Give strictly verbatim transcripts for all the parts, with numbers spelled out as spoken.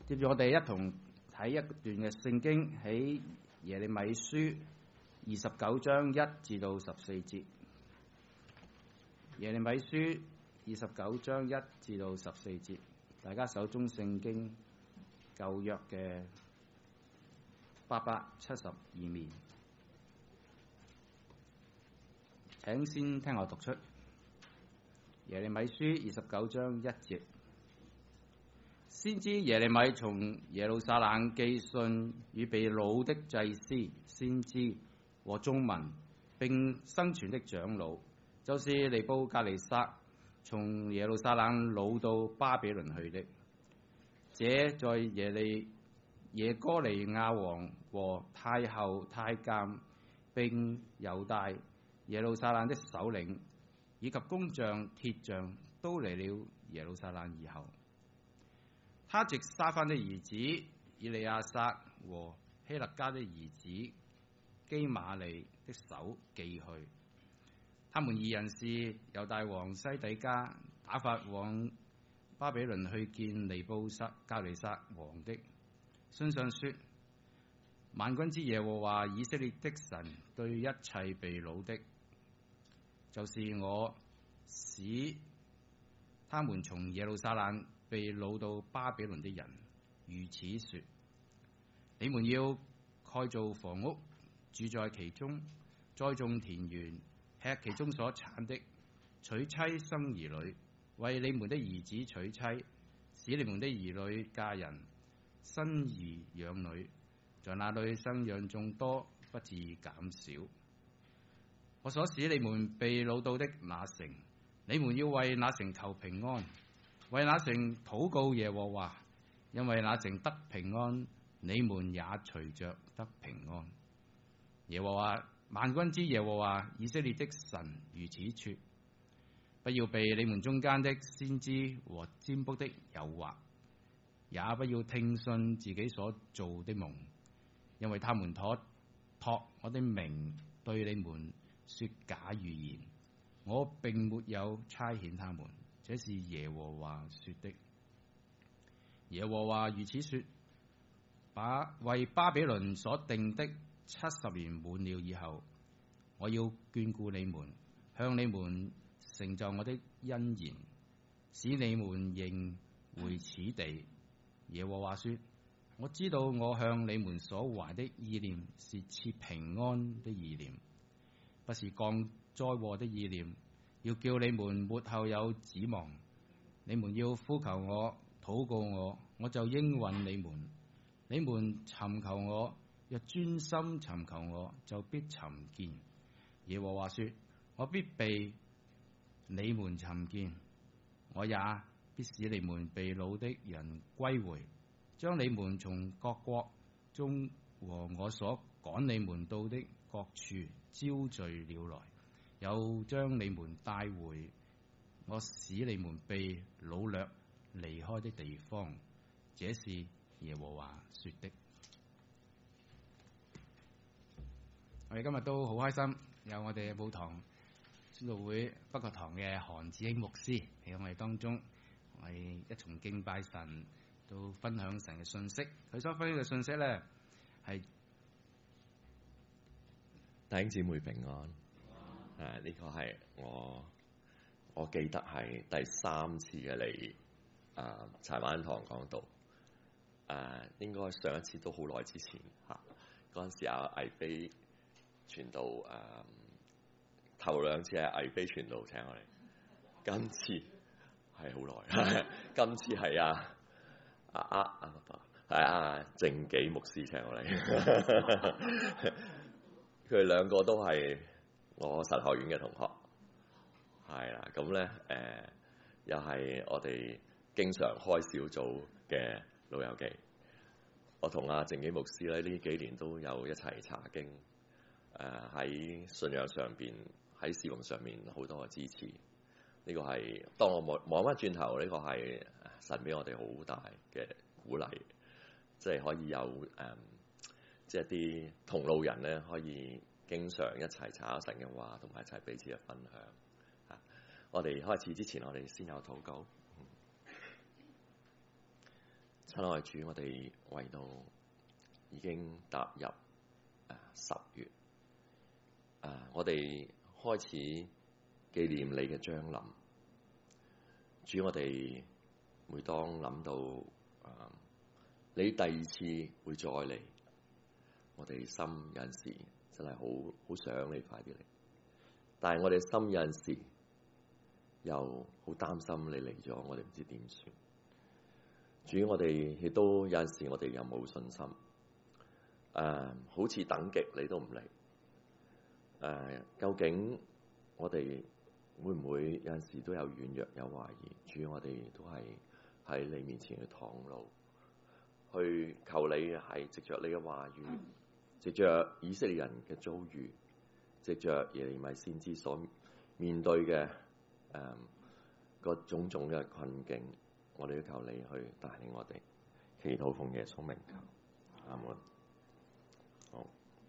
接住我哋一同睇一段嘅聖經，喺耶利米書二十九章一至到十四節。耶利米書二十九章一至到十四節，大家手中聖經舊約嘅八百七十二面，請先聽我讀出耶利米書二十九章一節。先知耶利米從耶路撒冷寄信與被擄的祭司、先知和眾民，並生存的長老，就是尼布甲尼撒從耶路撒冷擄到巴比倫去的。這在耶利耶哥尼亞王和太后太監，並猶大耶路撒冷的首領以及工匠、鐵匠都嚟了耶路撒冷以後，他藉沙番的兒子以利亞撒和希勒家的兒子基瑪利的手寄去。他們二人是猶大王西底家打發往巴比倫去見尼布甲尼撒王的。信上說：萬軍之耶和華以色列的神對一切被擄的，就是我使他們從耶路撒冷被擄到巴比倫的人，如此說：你們要蓋造房屋，住在其中，栽種田園，吃其中所產的，娶妻生兒女，為你們的兒子娶妻，使你們的兒女嫁人，生兒養女，在那裏生養眾多，不致減少。我所使你們被擄到的那城，你們要為那城求平安，為那城禱告耶和華，因為那城得平安，你們也隨着得平安。耶和華萬軍之耶和華以色列的神如此說：不要被你們中間的先知和占卜的誘惑，也不要聽信自己所做的夢，因為他們託託我的名對你們說假預言，我並沒有差遣他們。這是耶和華說的。耶和華如此說：把為巴比倫所定的七十年滿了以後，我要眷顧你們，向你們成就我的恩言，使你們仍回此地。耶和華說：我知道我向你們所懷的意念是賜平安的意念，不是降災禍的意念，要叫你們末後有指望。你們要呼求我、禱告我，我就應允你們。你們尋求我，若專心尋求我，就必尋見。耶和華說：我必被你們尋見，我也必使你們被擄的人歸回，將你們從各國中和我所趕你們到的各處招聚了來，又將你們帶回我使你們被擄掠離開的地方。這是耶和華說的。我哋今日都好開心，有我哋嘅母堂宣道會北角堂嘅韓子興牧師喺我哋當中，我哋一同敬拜神，都分享神嘅信息。佢所分享嘅信息咧係弟兄姊妹平安。誒、啊，呢、這個係我我記得係第三次嘅嚟啊柴灣堂講道。誒、啊，應該上一次都好耐之前嚇，嗰、啊、陣時阿魏飛傳道誒、啊，頭兩次係魏飛傳道請我哋，今次係好耐，今次係啊啊啊啊係啊靜己牧師請我嚟，佢哋兩個都係我神學院嘅同學，係啦，咁咧誒又係我哋經常開小組嘅老友記。我同阿靜己牧師咧呢幾年都有一齊查經，誒、呃、喺信仰上邊，喺侍奉上面好多嘅支持。呢、這個係當我望望翻轉頭，呢、這個係神俾我哋好大嘅鼓勵，即係可以有誒、呃，即係啲同路人咧可以經常一齊查神嘅話，同埋一齊彼此嘅分享。嚇、啊！我哋開始之前，我哋先有禱告。 親愛主，我哋為到已經踏入誒十月，誒我哋開始紀念你嘅將臨。主，我哋每當諗到誒你第二次會再嚟，我哋心有陣時真係好好想你快啲嚟，但係我哋心有陣時又好擔心你嚟咗，我哋唔知點算。主，我哋亦都有陣時，我哋又冇信心，誒、呃，好似等極你都唔嚟，誒、呃，究竟我哋會唔會有陣時都有軟弱、有懷疑？主，我哋都係喺你面前去袒露，去求你係藉着你嘅話語，藉着以色列人嘅遭遇，藉着耶利米先知所面對嘅誒個種種嘅困境。我哋都求你去帶領我哋，祈禱奉耶穌名求，阿門。好，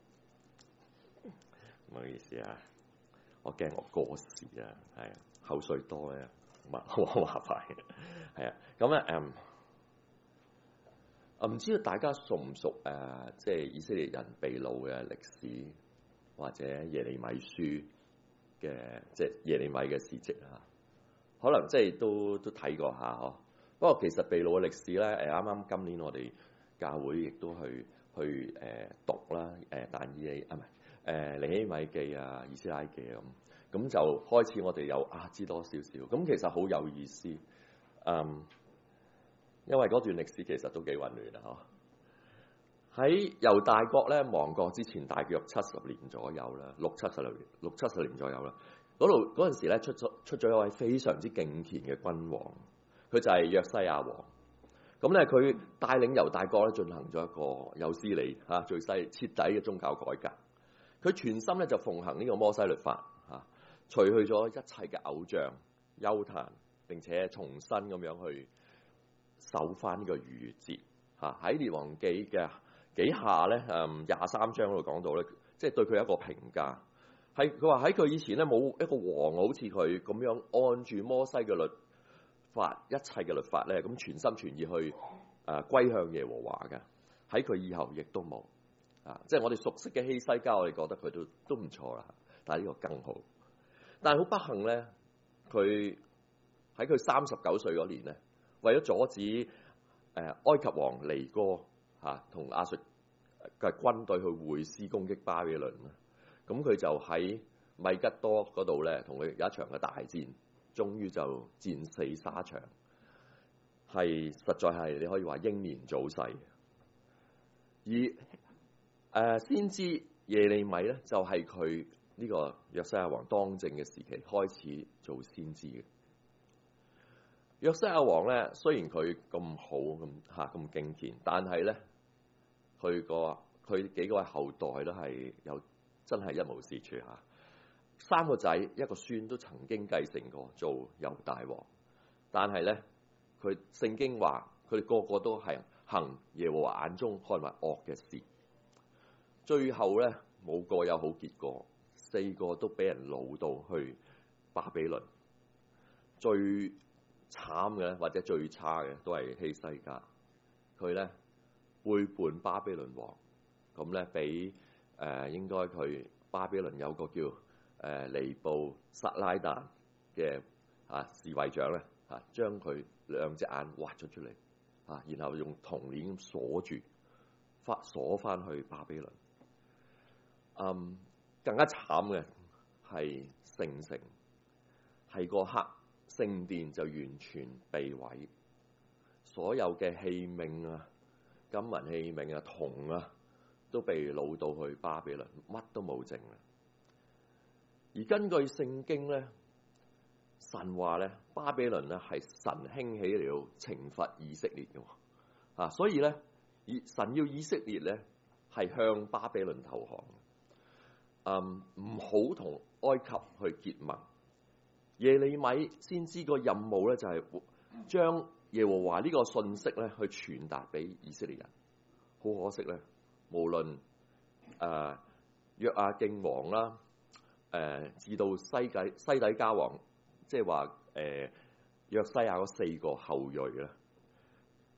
唔好意思啊，我驚我過時啊，係啊，口水多咧，好麻煩嘅，係啊，咁咧誒，啊唔知道大家熟唔熟誒、啊，即係以色列人被擄嘅歷史，或者耶利米書嘅，即係耶利米嘅事蹟啊，可能即係都都睇過下嗬。不過其實被擄嘅歷史咧，誒啱啱今年我哋教會亦都去去誒、呃、讀啦，誒但以理啊唔係誒尼希米記啊、以斯拉記啊咁，咁就開始我哋又啊知多少少，咁其實好有意思，嗯，因為嗰段歷史其實都幾混亂啊，嗬。喺猶大國咧亡國之前，大約七十年左右啦，六七十年六七十年左右啦，嗰度嗰陣時咧出咗出咗一位非常之敬虔嘅君王。佢就係約西亞王，咁咧佢帶領猶大國咧進行咗一個有史以嚟嚇最細徹底嘅宗教改革。佢全心咧就奉行呢個摩西律法嚇，除去咗一切嘅偶像、邱壇，並且重新咁樣去守翻呢個逾越節嚇。喺列王記嘅幾下咧，誒廿三章嗰度講到咧，即係對佢一個評價，係佢話喺佢以前咧冇一個王好似佢咁樣按住摩西嘅律法一切嘅律法咧，咁全心全意去誒、呃、歸向耶和華嘅，喺佢以後亦都冇啊！即係我哋熟悉嘅希西家，我哋覺得佢都都唔錯啦，但係呢個更好。但係好不幸咧，佢喺佢三十九歲嗰年咧，為咗阻止誒、呃、埃及王尼哥嚇同亞述嘅軍隊去會師攻擊巴比倫啦，咁佢就喺米吉多嗰度咧，同佢有一場嘅大戰。終於就戰死沙場，係實在係你可以話英年早逝。而誒、呃、先知耶利米咧，就係佢呢個約西亞王當政嘅時期開始做先知嘅。約西亞王咧，雖然佢咁好咁嚇咁敬虔，但係咧佢個佢幾個後代都係有真係一無是處嚇。三個仔一個孫都曾經繼承過做猶大王，但係咧佢聖經話佢哋個個都係行耶和華眼中看為惡嘅事，最後咧冇個有好結果，四個都俾人擄到去巴比倫。最慘嘅或者最差嘅都係希西家，佢咧背叛巴比倫王，咁咧俾誒應該佢巴比倫有個叫誒尼布撒拉旦嘅啊侍衛長咧嚇，將佢兩隻眼挖咗出嚟啊，然後用銅鏈鎖住，翻鎖翻去巴比倫。嗯，更加慘嘅係聖城，係個刻聖殿就完全被毀，所有嘅器皿啊、金銀器皿啊、銅啊，都被擄到去巴比倫，乜都冇剩啦。而根據聖經咧，神話咧，巴比倫咧係神興起了懲罰以色列嘅，啊，所以咧，以神要以色列咧係向巴比倫投降，嗯，唔好同埃及去結盟。耶利米先知個任務咧就係將耶和華呢個信息咧去傳達俾以色列人。好可惜咧，無論誒約亞敬王啦。誒、呃，至到西底西底家王，即係話誒約西亞嗰四個後裔啦，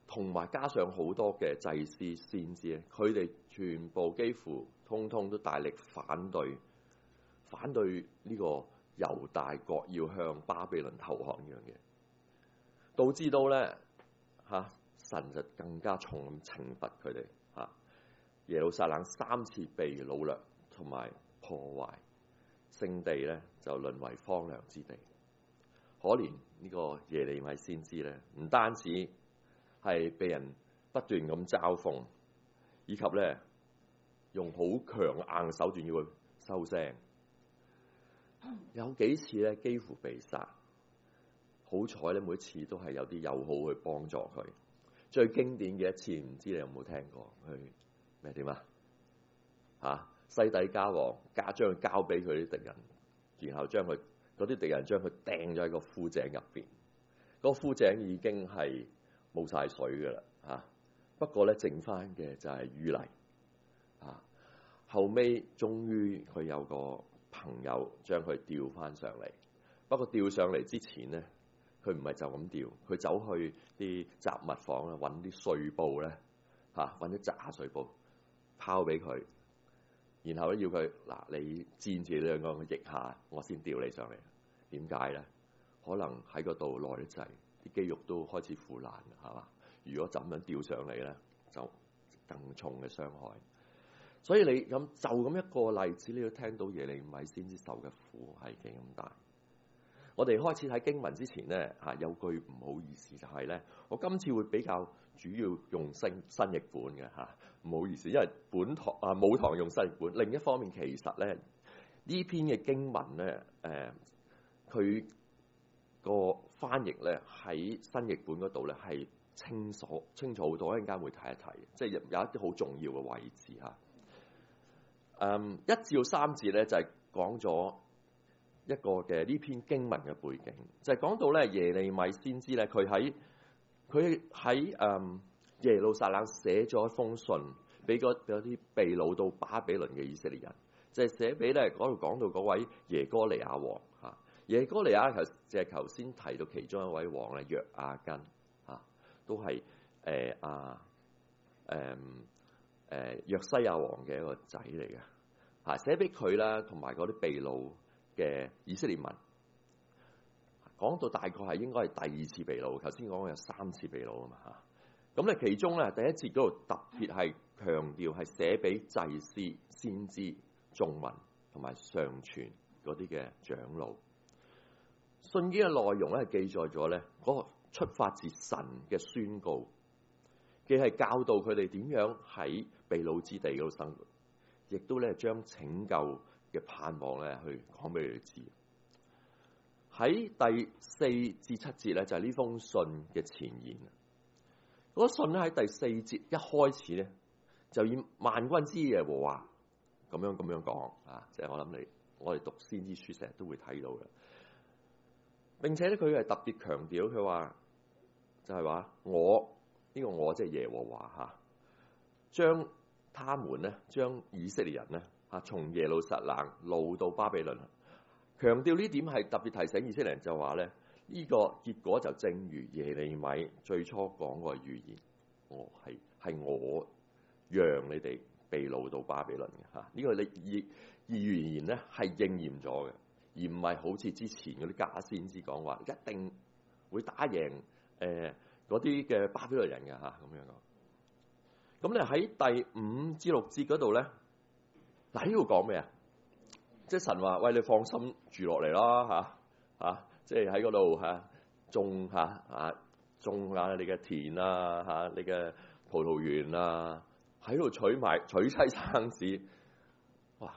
同埋加上好多嘅祭司先知咧，佢哋全部幾乎通通都大力反對，反對呢個猶大國要向巴比倫投降呢樣嘢，導致到咧嚇神就更加重咁懲罰佢哋嚇。耶路撒冷三次被擄掠同埋破壞，聖地咧就淪為荒涼之地。可憐呢個耶利米先知咧，唔單止係被人不斷咁嘲諷，以及咧用好強硬手段要佢收聲，有幾次咧幾乎被殺。好彩咧，每次都係有啲友好去幫助佢。最經典嘅一次，唔知你有冇聽過？去咩點啊？嚇西底家王加將佢交俾佢啲敵人，然後將佢嗰啲敵人將佢掟咗喺個枯井入邊。嗰、那個枯井已經係冇晒水㗎啦嚇，不過咧剩翻嘅就係淤泥嚇。後尾終於佢有個朋友將佢吊翻上嚟，不過吊上嚟之前咧，佢唔係就咁吊，佢走去啲雜物房啊揾啲碎布咧嚇，揾啲炸碎布拋俾佢，然後咧要佢嗱你墊住兩個腋下，我先吊你上嚟。點解咧？可能喺嗰度耐得滯，啲肌肉都開始腐爛，係嘛？如果就咁樣吊上嚟咧，就更重嘅傷害。所以你咁就咁一個例子，你要聽到耶利米先知受嘅苦係幾咁大。我哋開始睇經文之前咧，嚇有句唔好意思就係咧，我今次會比較主要用新新譯本嘅嚇，唔好意思，因為本堂啊母堂用新譯本。另一方面，其實咧呢篇嘅經文咧，誒佢個翻譯咧喺新譯本嗰度咧係清楚清楚好多，一陣間會睇一睇，即係有一啲好重要嘅位置嚇。嗯，一至到三節咧就係講咗一個嘅呢篇經文嘅背景，就係、是、講到咧耶利米先知咧，佢喺佢喺誒耶路撒冷寫咗一封信俾嗰啲被擄到巴比倫嘅以色列人，就係、是、寫俾咧嗰度講到嗰位耶哥尼亞王嚇。耶哥尼亞頭就係頭先提到其中一位王咧約亞根嚇，都係誒啊誒誒約西亞王嘅一個仔嚟嘅嚇，寫俾佢啦，同埋嗰啲被擄嘅以色列民。講到大概係應該係第二次被擄，頭先講有三次被擄啊嘛嚇。咁咧其中咧第一節嗰度特別係強調係寫俾祭司、先知、眾民同埋上傳嗰啲嘅長老。信經嘅內容咧係記載咗咧嗰個出發自神嘅宣告，既係教導佢哋點樣喺被擄之地嗰度生活，亦都咧將拯救嘅盼望咧去講俾佢哋知。喺第四至七節咧就係呢封信嘅前言。嗰信咧喺第四節一開始咧就以萬軍之耶和華咁樣咁樣講啊，即係我諗你我哋讀先知書成日都會睇到嘅。並且咧佢係特別強調佢話就係話我呢個我即係耶和華嚇，將他們咧將以色列人咧嚇從耶路撒冷擄到巴比倫。強調呢點係特別提醒以色列人，就話咧呢個結果就正如耶利米最初講過預言，我係係我讓你哋被擄到巴比倫嘅嚇。呢個你預預言咧係應驗咗嘅，而唔係好似之前嗰啲假先知講話一定會打贏誒嗰啲嘅巴比倫人嘅嚇咁樣講。咁咧喺第五至六節嗰度咧，嗱呢度講咩啊？即係神話，喂，你放心住落嚟啦嚇嚇，即係喺嗰度嚇種嚇啊種下你嘅田啊嚇，你嘅葡萄園啊，喺度娶埋娶妻生子，哇！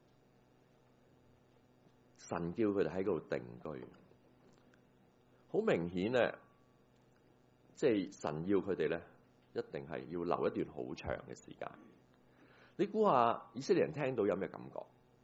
神叫佢哋喺嗰度定居，好明顯咧，即係神要佢哋咧，一定係要留一段好長嘅時間。你估下以色列人聽到有咩感覺？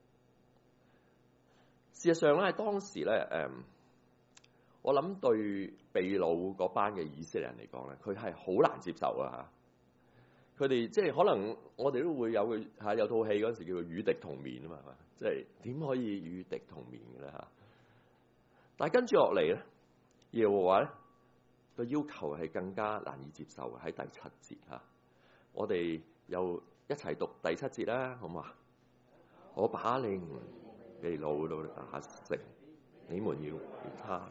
事實上咧，當時咧，誒，我諗對被擄嗰班嘅以色列人嚟講咧，佢係好難接受啊！佢哋即係可能我哋都會有佢嚇有套戲嗰陣時叫做與敵同眠啊嘛，係嘛？即係點可以與敵同眠嘅咧嚇？但係跟住落嚟咧，耶和華咧個要求係更加難以接受嘅。喺第七節嚇，我哋又一齊讀第七節啦，好嘛？我把你們被擄到那城，你們要與他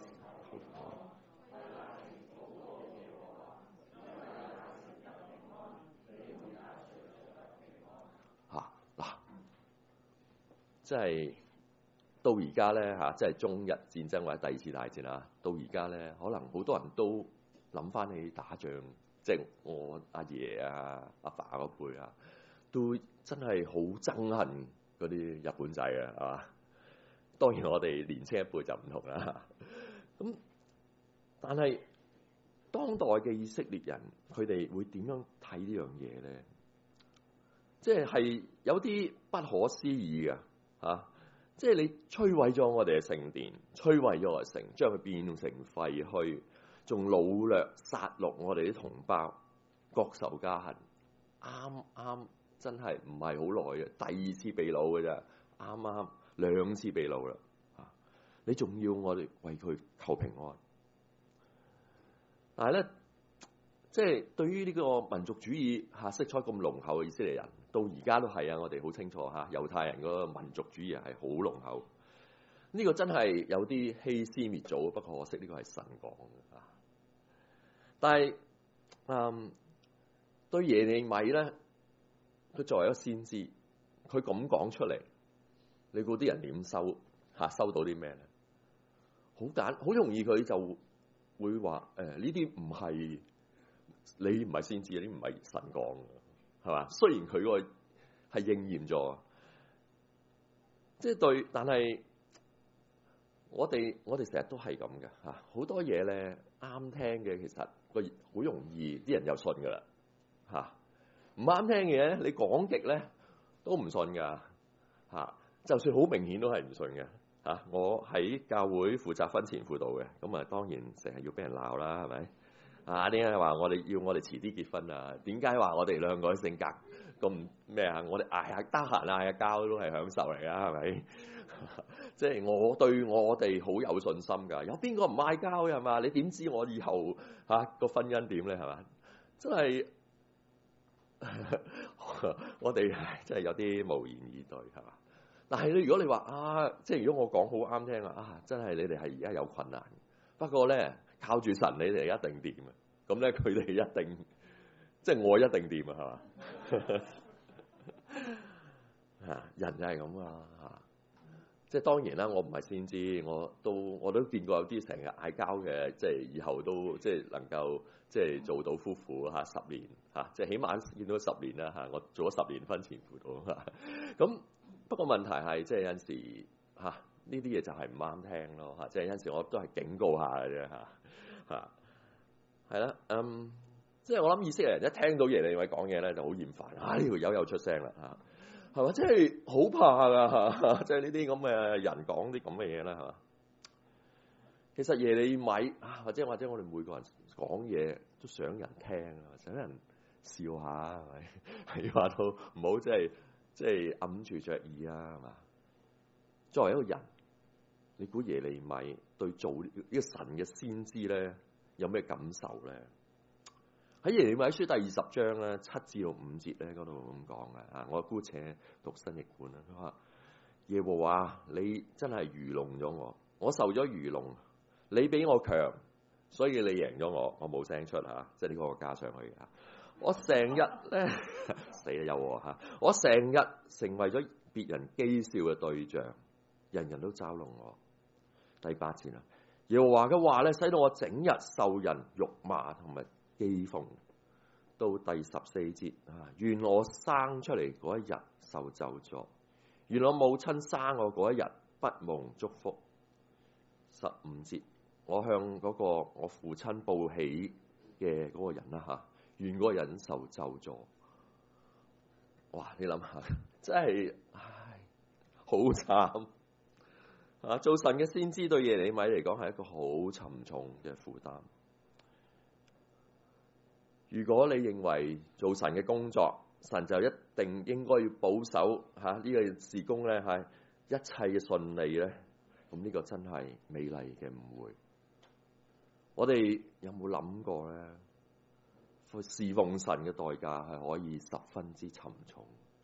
嚇嗱，即係到而家咧嚇，即係中日戰爭或者第二次大戰啊，到而家咧，可能好多人都諗翻起打仗，即係我阿爺啊、阿爸嗰輩啊，都真係好憎恨嗰啲日本仔啊，係嘛？當然我哋年青一輩就唔同啦。咁但係當代嘅以色列人，佢哋會點樣睇呢樣嘢咧？即係係有啲不可思議嘅嚇，即係你摧毀咗我哋嘅聖殿，摧毀咗我哋城，將佢變成廢墟，仲擄掠殺戮我哋啲同胞，國仇家恨，啱啱真係唔係好耐嘅，第二次被擄嘅咋，啱啱兩次被擄啦嚇，你仲要我哋為佢求平安？但係咧，即係對於呢個民族主義嚇色彩咁濃厚嘅以色列人，到而家都係啊！我哋好清楚嚇，猶太人嗰個民族主義係好濃厚。呢、這個真係有啲欺師滅祖，不過可惜呢個係神講嘅嚇。但係，嗯，對耶利米咧，佢作為一個先知，佢咁講出嚟，你估啲人點收嚇？收到啲咩咧？好簡，好容易佢就會話誒呢啲唔係你唔係先知，呢啲唔係神講嘅，係嘛？雖然佢個係應驗咗，即係對，但係我哋我哋成日都係咁嘅嚇，好多嘢咧啱聽嘅，其實個好容易啲人就信噶啦嚇，唔啱聽嘅咧，你講極咧都唔信噶嚇，就算好明顯都係唔信嘅。啊！我喺教會負責婚前輔導嘅，咁啊當然成日要俾人鬧啦，係咪？啊點解話我哋要我哋遲啲結婚啊？點解話我哋兩個性格咁咩啊？我哋嗌下得閒嗌下交都係享受嚟㗎，係咪？即係我對我哋好有信心㗎，有邊個唔嗌交嘅係嘛？你點知我以後嚇個婚姻點咧係嘛？真係我哋真係有啲無言以對係嘛？但係咧，如果你話啊，即係如果我講好啱聽啊，啊，真係你哋係而家有困難，不過咧靠住神，你哋一定掂啊！咁咧，佢哋一定，即係我一定掂啊，係嘛？啊，人就係咁啊！嚇，即係當然啦，我唔係先知，我都我都見過有啲成日嗌交嘅，即係以後都即係能夠即係做到夫婦嚇十年嚇，即係起碼見到十年啦嚇，我做咗十年婚前輔導嚇，咁。不過問題係，即係有陣時嚇呢啲嘢就係唔啱聽咯嚇，即係有陣時我都係警告下嘅啫嚇嚇，係啦，嗯，即係我諗以色列人一聽到耶利米講嘢咧就好厭煩，啊呢條友又出聲啦嚇，係嘛？即係好怕㗎嚇，即係呢啲咁嘅人講啲咁嘅嘢啦係嘛？其實耶利米啊，或者或者我哋每個人講嘢都想人聽啊，想人笑下係咪？係話到唔好即係。即係揞住隻耳啊，係嘛？作為一個人，你估耶利米對做呢個神嘅先知咧，有咩感受咧？喺耶利米書第二十章咧七至到五節咧嗰度咁講嘅啊，我姑且讀新譯本啦。佢話：耶和華，你真係愚弄咗我，我受咗愚弄，你比我強，所以你贏咗我，我冇聲出嚇，即係呢個我加上去嘅。我成日咧死啦有我嚇！我成日成為咗別人譏笑嘅對象，人人都嘲弄我。第八節啦，耶和華嘅話咧，使到我整日受人辱罵同埋譏諷。到第十四節啊，願我生出嚟嗰一日受咒詛，願我母親生我嗰一日不蒙祝福。十五節，我向嗰個我父親報喜嘅嗰個人啦嚇。願嗰個人受咒詛，哇！你諗下，真係唉，好慘啊！做神嘅先知對耶利米嚟講係一個好沉重嘅負擔。如果你認為做神嘅工作，神就一定應該要保守嚇呢、這個事工咧，係一切嘅順利咧，咁呢個真係美麗嘅誤會。 我哋有冇諗過咧？侍奉神嘅代價係可以十分之沉重。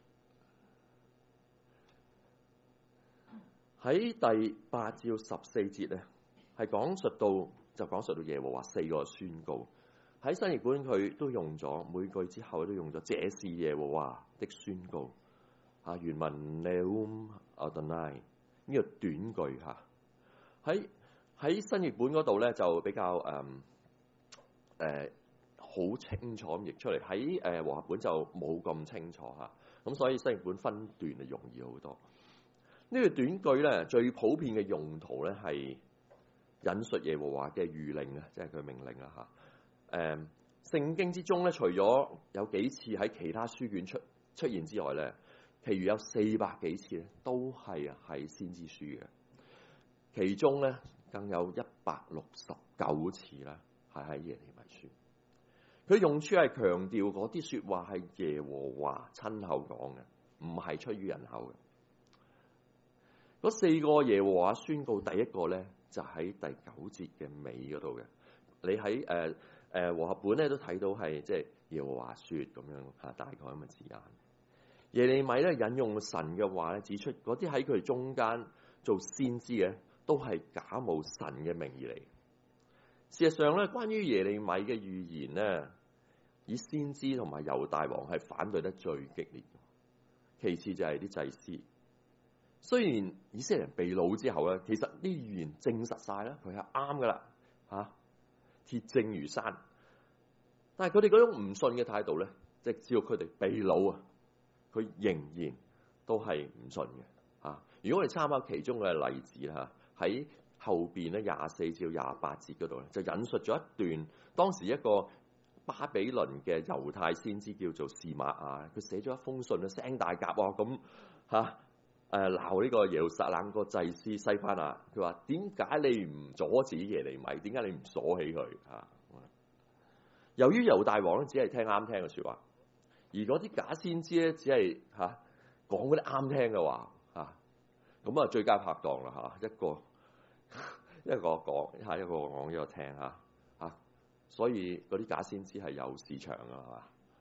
喺第八至十四節咧，係講述到就講述到耶和華四個宣告。喺新譯本佢都用咗每句之後都用咗，這是耶和華的宣告。啊，原文 Neum Adonai 呢個短句嚇。喺喺新譯本嗰度咧就比較誒誒好清楚咁譯出嚟，喺誒和合本就冇咁清楚嚇。咁所以新譯本分段就容易好多。呢、這個短句咧最普遍嘅用途咧係引述耶和華嘅諭令啊，即係佢命令啊嚇。誒聖經之中咧，除咗有幾次喺其他書卷出出現之外咧，其餘有四百幾次咧都係喺先知書嘅。其中咧更有一百六十九次啦，係喺耶利米書。佢用處係強調嗰啲説話係耶和華親口講嘅，唔係出於人口嘅。嗰四個耶和華宣告，第一個咧就喺第九節嘅尾嗰度嘅。你喺誒誒和合本咧都睇到係即係耶和華説咁樣嚇，大概咁嘅字眼。耶利米咧引用神嘅話咧，指出嗰啲喺佢哋中間做先知嘅，都係假冒神嘅名義嚟。事實上咧，關於耶利米嘅預言咧，以先知同埋猶大王係反對得最激烈。其次就係啲祭司。雖然以色列人被擄之後咧，其實啲預言證實晒啦，佢係啱噶啦嚇，鐵證如山。但係佢哋嗰種唔信嘅態度咧，即係只要佢哋被擄啊，佢仍然都係唔信嘅嚇。如果我哋參考其中嘅例子啦嚇，喺後邊咧廿四至廿八節嗰度咧，就引述咗一段當時一個巴比倫嘅猶太先知叫做示瑪亞，佢寫咗一封信啊，聲大夾喎咁嚇。誒鬧呢個耶路撒冷個祭司西番雅，佢話點解你唔阻止耶利米？點解你唔鎖起佢啊？由於猶大王咧只係聽啱聽嘅説話，而嗰啲假先知咧只係嚇講嗰啲啱聽嘅話嚇，咁啊最佳拍檔啦嚇，一個一個講嚇，一個講一個聽嚇嚇，所以嗰啲假先知係有市場㗎係嘛？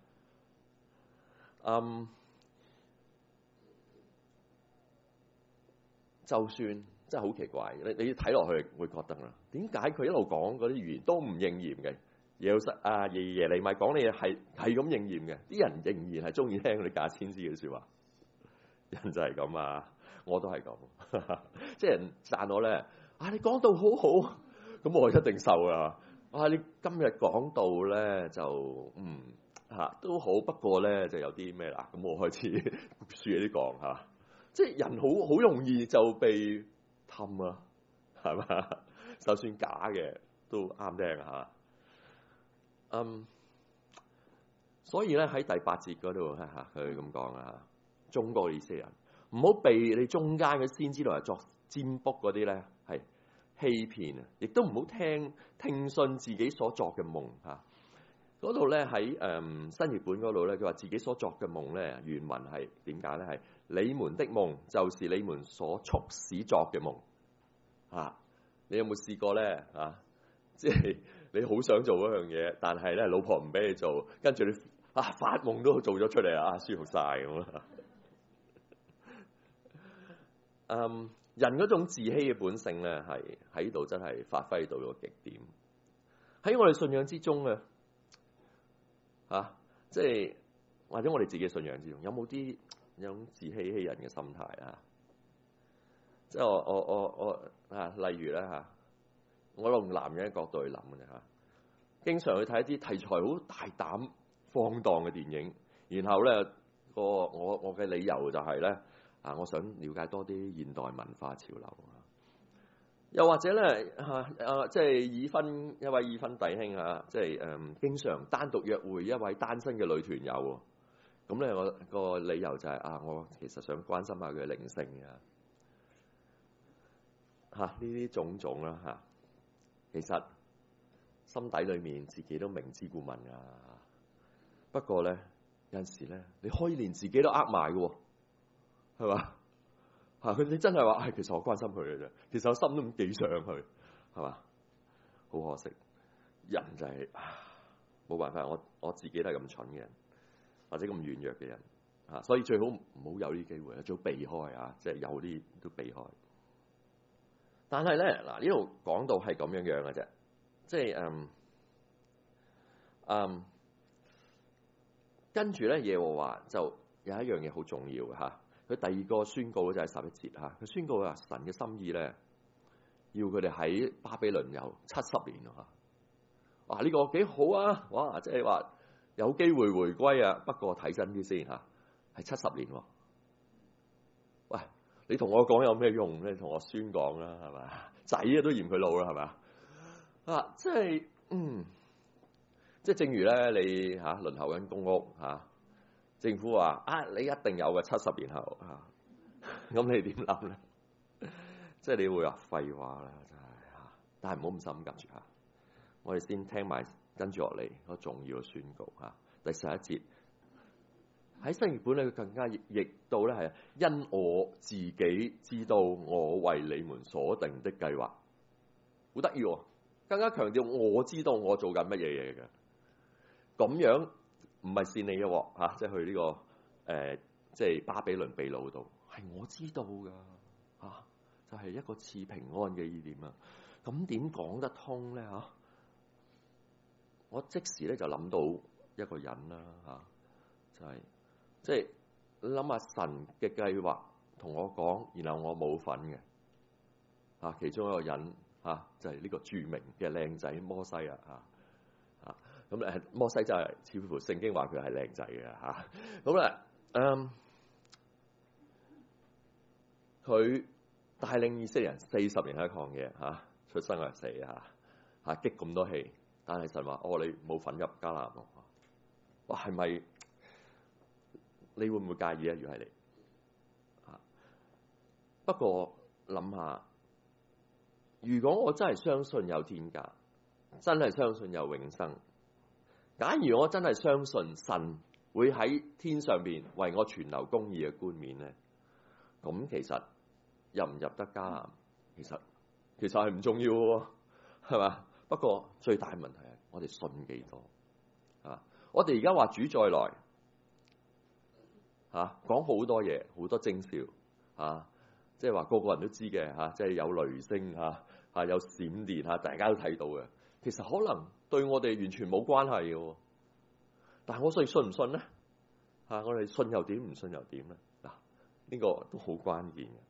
嗯。就算真係好奇怪，你你睇落去會覺得啦，點解佢一路講嗰啲語言都唔應驗嘅？耶路撒啊耶耶利米講嘅嘢係係咁應驗嘅，啲人仍然係中意聽嗰啲假先知嘅説話。人就係咁啊，我都係咁，即係人讚我咧，啊你講到好好，咁我一定受啊！啊你今日講到咧就嗯嚇、啊、都好，不過咧就有啲咩啦，咁我開始説啲講嚇。即係人好好容易就被氹啊，係嘛？就算假嘅都啱聽嚇。嗯，所以咧喺第八節嗰度嚇，佢咁講啊，中國以色列人唔好被你中間嘅先知來作占卜嗰啲咧係欺騙啊，亦都唔好聽聽信自己所作嘅夢嚇。嗰度咧喺誒新譯本嗰度咧，佢話自己所作嘅夢咧，原文係點解咧？係你們的夢就是你們所促使作嘅夢啊！你有冇試過咧？啊，即係你好想做嗰樣嘢，但係咧老婆唔俾你做，跟住你啊發夢都做咗出嚟啊，舒服晒咁啊！嗯，人嗰種自欺嘅本性咧，係喺度真係發揮到咗極點。喺我哋信仰之中啊！啊，即係或者我哋自己信仰之中，有冇啲有種自欺欺人嘅心態啊？即係我我我我啊，例如咧嚇，我用男人嘅角度去諗嘅啫嚇，經常去睇一啲題材好大膽放蕩嘅電影，然後咧個我我嘅理由就係咧啊，我想了解多啲現代文化潮流。又或者咧嚇啊，即係已婚一位已婚弟兄啊，即係誒、嗯、經常單獨約會一位單身嘅女團友。咁咧我個理由就係、是、啊，我其實想關心下佢嘅靈性嘅嚇，呢啲種種啦嚇、啊，其實心底裏面自己都明知故問啊。不過咧有陣時咧，你可以連自己都呃埋嘅喎，係嘛？嚇佢你真係話，唉，其實我關心佢嘅啫，其實我心都唔幾想去，係嘛？好可惜， 人就係冇辦法，我我自己都係咁蠢嘅人，或者咁軟弱嘅人啊，所以最好唔好有呢啲機會，最好避開啊，即係有啲都避開。但係咧嗱，呢度講到係咁樣樣嘅啫，即係嗯嗯，跟住咧耶和華就有一樣嘢好重要嘅嚇，佢第二個宣告就係十一節嚇，佢宣告話神嘅心意咧，要佢哋喺巴比倫有七十年啊！哇，呢、這個幾好啊！哇，即係話有機會回歸啊，不過睇真啲先嚇，係七十年喎、啊。喂，你同我講有咩用咧？同我宣講啦，係咪？仔啊都嫌佢老啦，係咪啊？即係嗯，即係正如咧，你嚇、啊、輪候緊公屋嚇、啊，政府話啊，你一定有嘅七十年後嚇，咁、啊、你點諗咧？即係你會話廢話啦，真係嚇！但係唔好咁心急住嚇，我哋先聽埋跟住落嚟嗰重要嘅宣告嚇。第十一節喺新譯本咧，佢更加譯到咧係因我自己知道我為你們所定的計劃，好得意喎！更加強調我知道我做緊乜嘢嘢嘅，咁樣唔係善你嘅喎嚇，即係去呢、這個誒，即、呃、係、就是、巴比倫被擄度，係我知道㗎嚇。啊就係一個賜平安嘅意念啊！咁點講得通咧嚇？我即時咧就諗到一個人啦嚇，就係即係諗下神嘅計劃同我講，然後我冇份嘅嚇。其中一個人嚇就係呢個著名嘅靚仔摩西啊嚇嚇。咁誒摩西就係似乎聖經話佢係靚仔嘅嚇。咁咧嗯佢。帶領以色列人四十年喺曠野嚇，出生入死嚇嚇，激咁多氣，但係神話哦，你冇份入迦南喎，哇係咪？你會唔會介意啊？如果係你嚇，不過諗下，如果我真係相信有天家，真係相信有永生，假如我真係相信神會喺天上邊為我存留公義嘅冠冕咧，咁其實。入唔入得迦南，其實其實係唔重要嘅，係嘛？不過最大問題係我哋信幾多啊？我哋而家話主再來嚇，講好多嘢，好多徵兆嚇，即係話個個人都知嘅嚇，即係有雷聲嚇嚇，有閃電嚇，大家都睇到嘅。其實可能對我哋完全冇關係嘅，但係我哋信唔信咧？嚇，我哋信又點，唔信又點咧？嗱，呢個都好關鍵嘅。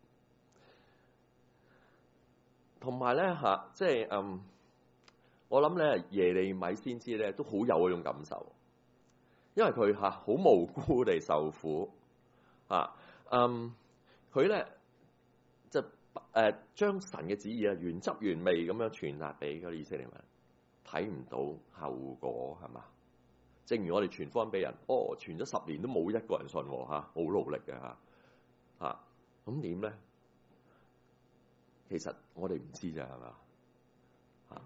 同埋咧嚇，即係嗯，我諗咧耶利米先知咧都好有嗰種感受，因為佢嚇好無辜地受苦嚇，嗯，佢咧就誒、呃、將神嘅旨意啊原汁原味咁樣傳達俾嗰啲以色列民，睇唔到後果係嘛？正如我哋傳福音俾人，哦，傳咗十年都冇一個人信喎嚇，好努力嘅嚇嚇，咁點咧？其實我哋唔知咋係嘛嚇？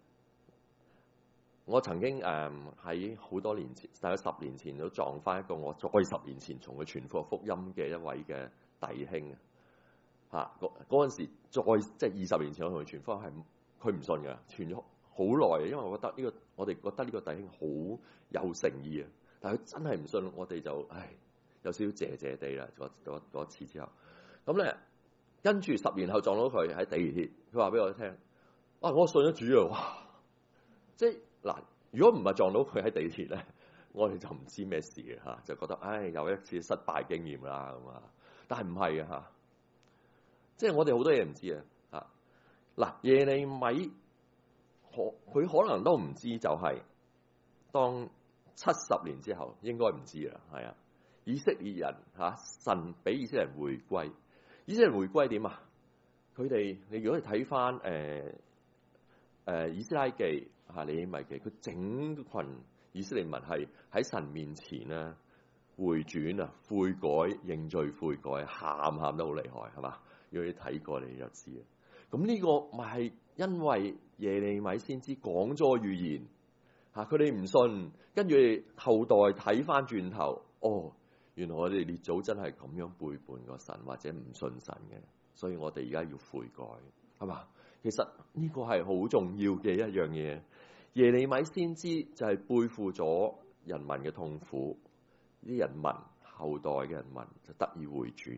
我曾經誒喺好多年前，大概十年前都撞翻一個我再十年前從佢傳福福音嘅一位嘅弟兄啊嚇。嗰嗰陣時再即係二十年前我同佢傳福音係佢唔信㗎，傳咗好耐，因為我覺得呢、呢個我哋覺得呢個弟兄好有誠意啊。但係佢真係唔信，我哋就唉有少少謝謝地啦。嗰嗰嗰次之後，咁咧。跟住十年後撞到佢喺地鐵，佢話俾我聽：啊，我信咗主啊！哇，即係嗱，如果唔係撞到佢喺地鐵咧，我哋就唔知咩事嘅嚇，就覺得唉，有一次失敗經驗啦咁啊。但係唔係嘅嚇，即係我哋好多嘢唔知啊嚇。嗱，耶利米可佢可能都唔知，就係當七十年之後應該唔知啦，係啊，以色列人嚇神俾以色列人回歸。以色列人回歸點啊？佢哋你如果你睇翻誒誒以斯拉記嚇尼希米記，佢整群以色列民係喺神面前啊回轉啊悔改認罪悔改，喊喊得好厲害係嘛？如果你睇過你就知啊。咁呢個咪係因為耶利米先知講咗預言嚇，佢哋唔信，跟住後代睇翻轉頭哦。原來我哋列祖真係咁樣背叛個神或者唔信神嘅，所以我哋而家要悔改，係嘛？其實呢個係好重要嘅一樣嘢。 耶利米先知就係背負咗人民嘅痛苦，啲人民後代嘅人民就得以回轉。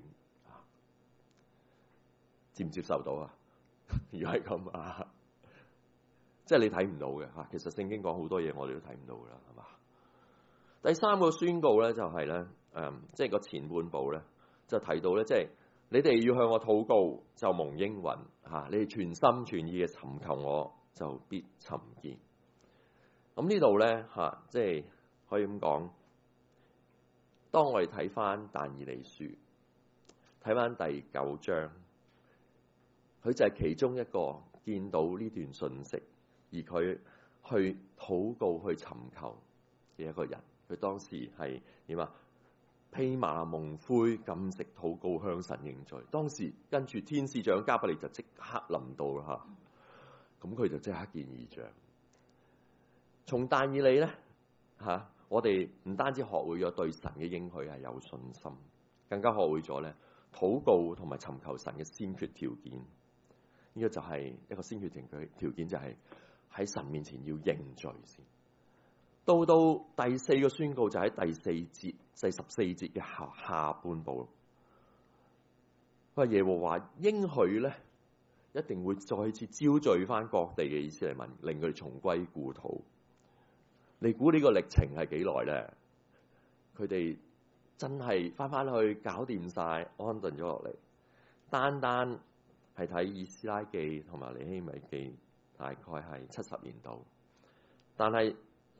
接唔接受到啊？如果係咁啊，即係你睇唔到嘅嚇。其實聖經講好多嘢，我哋都睇唔到噶啦，係嘛？第三個宣告咧就係、是、咧，誒、嗯，即係個前半部咧就提到咧，即係你哋要向我禱告，就蒙應允嚇。你哋全心全意嘅尋求我，就必尋見。咁呢度咧嚇，即係可以咁講。當我哋睇翻但以理書，睇翻第九章。佢就係其中一個見到呢段信息，而佢去禱告、去尋求嘅一個人。佢當時係點啊？披麻蒙灰，禁食禱告，向神認罪。當時跟住天使長加百列就即刻臨到啦嚇，咁佢就即刻見異象。從但以理咧嚇，我哋唔單止學會咗對神嘅應許係有信心，更加學會咗咧禱告同埋尋求神嘅先決條件。呢個就係一個先決條件，條件就係喺神面前要認罪先。到到第四個宣告就喺第四節，第十四節嘅下下半部。佢話耶和華應許咧，一定會再次招聚翻各地嘅以色列民，令佢哋重歸故土。你估呢個歷程係幾耐咧？佢哋真係翻翻去搞掂晒，安頓咗落嚟，單單。係睇以斯拉記同埋尼希米記，大概係七十年度。但係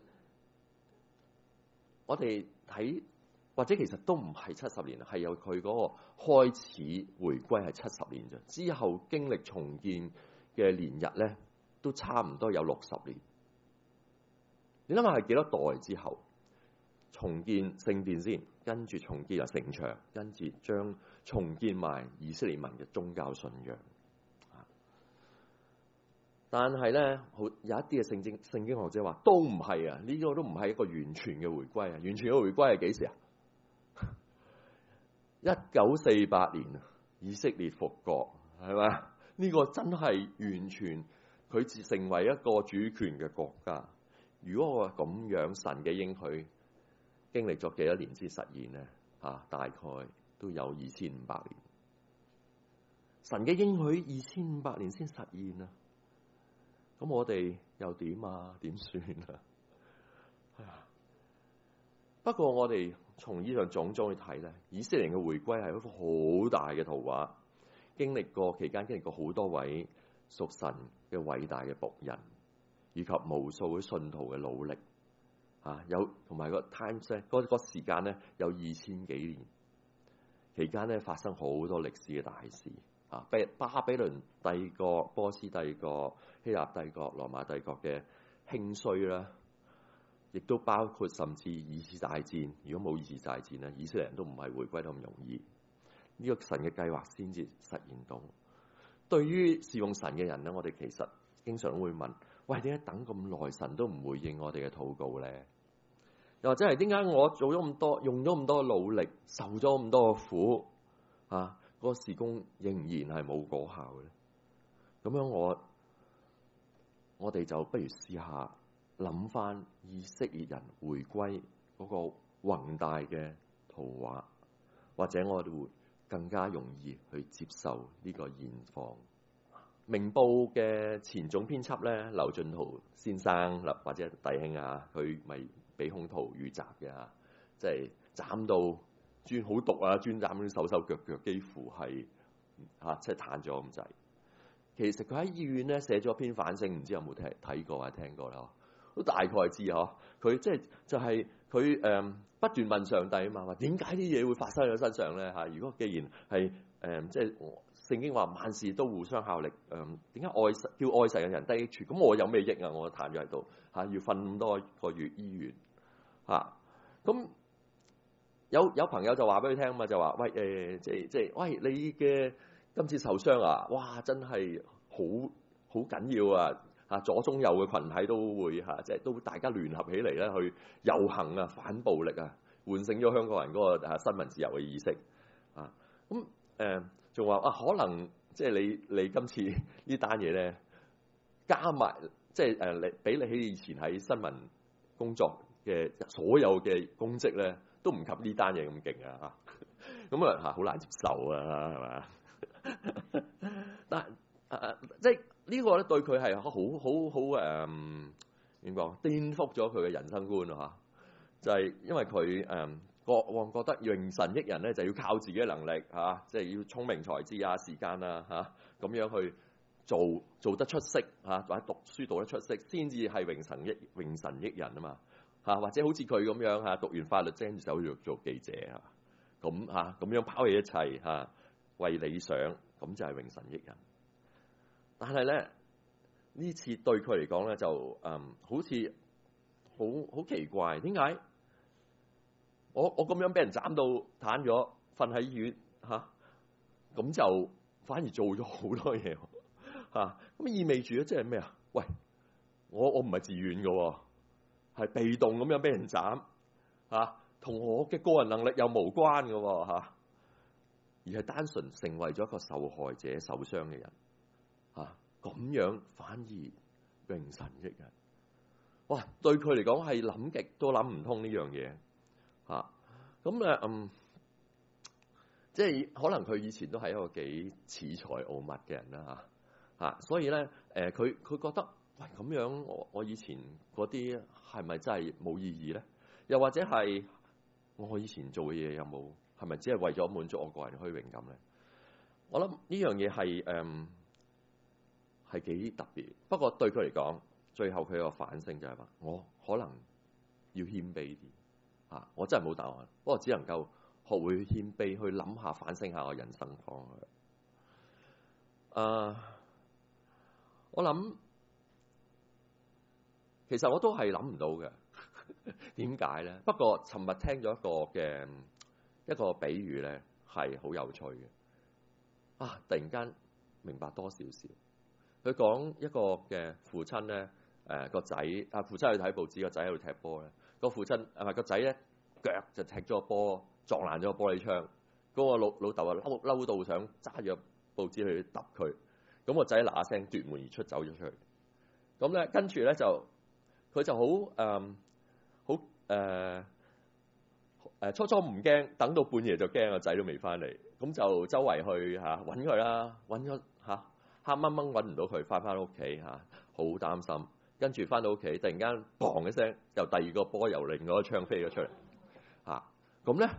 我哋睇，或者其實都唔係七十年，係由佢嗰個開始回歸係七十年啫。之後經歷重建嘅年日咧，都差唔多有六十年。你諗下係幾多代之後重建聖殿先，跟住重建啊城牆，跟住將重建埋以色列民嘅宗教信仰。但係咧，好有一啲嘅聖經聖經學者話都唔係啊，呢、這個都唔係一個完全嘅回歸啊。完全嘅回歸係幾時啊？一九四八年啊，以色列復國係咪？呢、這個真係完全佢自成為一個主權嘅國家。如果我話咁樣，神嘅應許經歷咗幾多年先實現咧？嚇、啊，大概都有二千五百年。神嘅應許二千五百年先實現啊！咁我哋又點啊？點算啊？不過我哋從以上種種去睇咧，以色列人嘅回歸係一幅好大嘅圖畫。經歷過期間，經歷過好多位屬神嘅偉大嘅僕人，以及無數嘅信徒嘅努力。啊，有同埋個 times 咧，嗰個時間咧有二千幾年。期間咧發生好多歷史嘅大事。啊，巴比倫帝國、波斯帝國、希臘帝國、羅馬帝國嘅興衰啦，亦都包括甚至二次大戰。如果冇二次大戰咧，以色列人都唔係回歸得咁容易。呢、這個神嘅計劃先至實現到。對於侍奉神嘅人咧，我哋其實經常會問：喂，點解等咁耐，神都唔回應我哋嘅禱告咧？又或者係點解我做咗咁多，用咗咁多努力，受咗咁多苦啊？嗰個事工仍然係冇果效嘅。咁樣我我哋就不如試下諗翻以色列人回歸嗰個宏大嘅圖畫，或者我哋會更加容易去接受呢個現況。明報嘅前總編輯咧，劉進圖先生或者弟兄啊，佢咪俾兇徒遇襲嘅嚇，即係斬到。專好毒啊！專斬啲手手腳腳，幾乎係嚇即係攤咗咁滯。其實佢喺醫院咧寫咗篇反省，唔知有冇睇睇過或者聽過啦？都大概知嗬。佢即係就係佢誒不斷問上帝啊嘛，話點解啲嘢會發生喺身上咧嚇？如果既然係誒即係聖經話萬事都互相效力，誒點解愛神叫愛神嘅人得益處？咁我有咩益啊？我攤咗喺度嚇，要瞓咁多個月醫院嚇咁。啊有有朋友就話俾佢聽啊嘛，就話喂誒、呃，即係即係，喂你嘅今次受傷啊，哇真係好好緊要啊！嚇左中右嘅群體都會嚇，即係都大家聯合起嚟咧去遊行啊，反暴力啊，喚醒咗香港人嗰個新聞自由嘅意識啊！咁誒仲話啊，可能即係你你今次呢單嘢咧，加埋即係誒你比你起以前喺新聞工作嘅所有嘅功績咧，都唔及呢單嘢咁勁啊！咁啊嚇好難接受啊，係嘛？但係誒、呃、即係呢個咧對佢係好好好誒點講，顛覆咗佢嘅人生觀啊！就係、是、因為佢誒國王覺得榮神益人咧，就要靠自己嘅能力嚇、啊，即係要聰明才智啊、時間啊嚇咁樣去做做得出色嚇、啊，或者讀書讀得出色，先至係榮神益榮神益人啊嘛嚇，或者好似佢咁樣嚇讀完法律，跟住走去做記者啊，咁嚇咁樣拋棄一切嚇、啊，為理想，咁就係榮神益人。但係咧呢次對佢嚟講咧就嗯好似好好奇怪，點解？我我咁樣俾人斬到癱咗，瞓喺醫院嚇，咁、啊、就反而做咗好多嘢嚇，咁、啊、意味住咧即係咩啊？喂，我我唔係自願嘅喎，係被動咁樣俾人斬嚇，同、啊、我嘅個人能力又無關嘅喎嚇，而係單純成為咗一個受害者、受傷嘅人嚇，咁、啊、樣反而榮神益人。哇！對佢嚟講係諗極都諗唔通呢樣嘢。嚇咁咧，嗯，即係可能佢以前都係一個幾恃才傲物嘅人啦，嚇嚇，所以咧，誒佢佢覺得喂咁樣，我我以前嗰啲係咪真係冇意義咧？又或者係我以前做嘅嘢有冇係咪只係為咗滿足我個人虛榮感咧？我諗呢樣嘢係誒係幾特別，不過對佢嚟講，最後佢個反省就係話：我可能要謙卑啲。啊！我真係冇答案，不過只能夠學會謙卑，去諗下、反省下我人生方向。啊！我諗其實我都係諗唔到嘅，點解咧？不過尋日聽咗一個嘅一個比喻咧，係好有趣嘅。啊！突然間明白多少少。佢講一個嘅父親咧，誒個仔啊，父親去睇報紙，個仔喺度踢波咧。個父親係咪個仔咧腳就踢咗個波，撞爛咗個玻璃窗。嗰個老老豆啊嬲嬲到想揸住報紙去揼佢。咁個仔嗱嗱聲奪門而出走咗出去。咁咧跟住咧就佢就好誒好誒誒初初唔驚，等到半夜就驚個仔都未翻嚟。咁就周圍去嚇揾佢啦，揾咗嚇黑掹掹揾唔到佢，翻返屋企嚇，好擔心。跟住翻到屋企，突然間砰一聲，由第二個波由另外一個窗飛咗出嚟，嚇咁咧，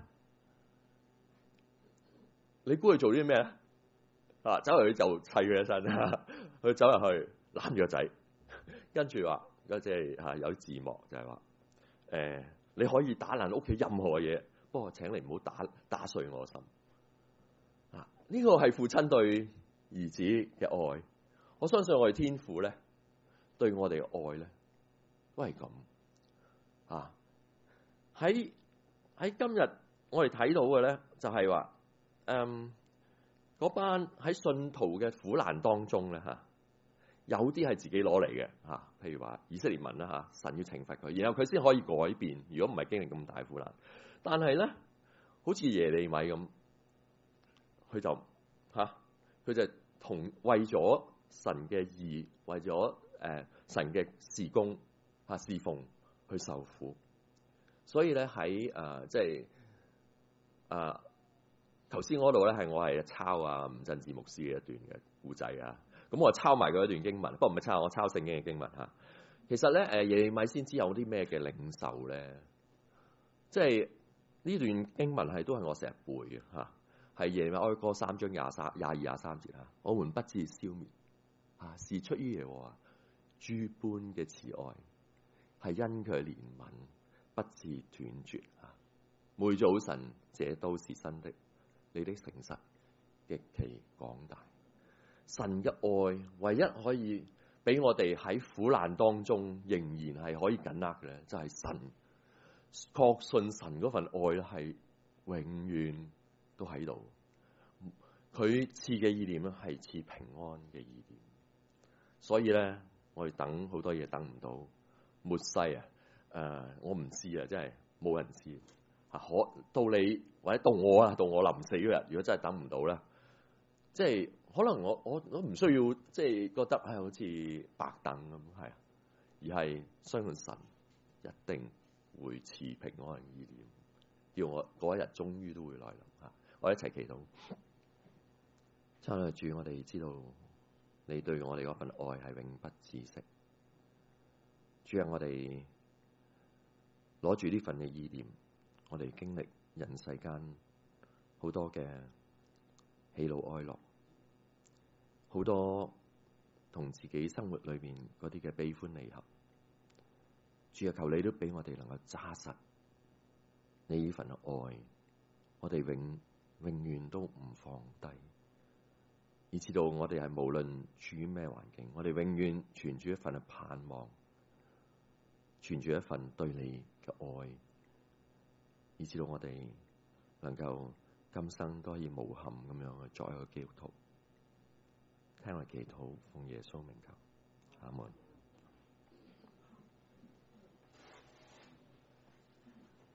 你估佢做啲咩咧？啊，走入去就砌佢一身，佢走入去攬住個仔，跟住話，即係嚇有字幕就係話，誒、呃、你可以打爛屋企任何嘢，不過請你唔好打打碎我心。啊，呢、這個係父親對兒子嘅愛，我相信我哋天父咧。對我哋嘅愛咧，都係咁啊！喺喺今日我哋睇到嘅咧，就係話，嗯，嗰班喺信徒嘅苦難當中咧，嚇有啲係自己攞嚟嘅嚇，譬如話以色列民啦嚇，神要懲罰佢，然後佢先可以改變。如果唔係經歷咁大苦難，但係咧，好似耶利米咁，佢就嚇佢就同為咗神嘅義，為咗誒、呃、神嘅事工啊侍奉去受苦，所以咧喺誒即係誒頭先嗰度咧係我係抄啊吳振志牧師嘅一段嘅故仔啊，咁我抄埋佢一段經文，不過唔係抄，我抄聖經嘅經文嚇。其實咧誒耶利米先知有啲咩嘅領受咧，即係呢段經文係都係我成日背嘅嚇，係耶利米哀歌三章廿三廿二廿三節嚇，我們不致消滅啊，是出於耶和華諸般嘅慈愛，係因佢憐憫，不致斷絕啊！每早晨，這都是新的，你的誠實極其廣大。神嘅愛，唯一可以俾我哋喺苦難當中仍然係可以緊握嘅咧，就係、是、神確信神嗰份愛係永遠都喺度。佢賜嘅意念咧係賜平安嘅意念，所以咧。我哋等好多嘢等唔到，末世啊！誒、呃，我唔知啊，真係冇人知啊！可到你或者到我啊，到我臨死嗰日，如果真係等唔到咧，即係可能我我我唔需要即係覺得係好似白等咁，係啊！ 而係相信神一定會賜平安意念，叫我嗰一日終於都會來臨嚇。我一齊祈禱。親愛的主，我哋知道你對我哋嗰份愛係永不止息。主啊，我哋攞住呢份嘅意念，我哋經歷人世間好多嘅喜怒哀樂，好多同自己生活裏面嗰啲嘅悲歡離合。主啊，求你都俾我哋能夠揸實你呢份愛，我哋永永遠都唔放低，以至到我哋係無論處於咩環境，我哋永遠存住一份嘅盼望，存住一份對你嘅愛，以至到我哋能夠今生都可以無憾咁樣去作一個基督徒。聽我祈禱，奉耶穌名求，阿門。